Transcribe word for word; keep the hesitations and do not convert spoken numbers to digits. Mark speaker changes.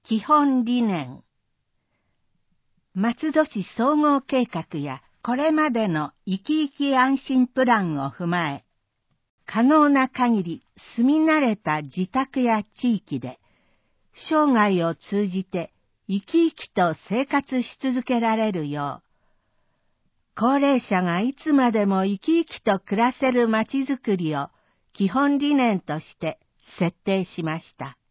Speaker 1: 基本理念。松戸市総合計画やこれまでの生き生き安心プランを踏まえ、可能な限り住み慣れた自宅や地域で、生涯を通じて生き生きと生活し続けられるよう、高齢者がいつまでも生き生きと暮らせるまちづくりを基本理念として設定しました。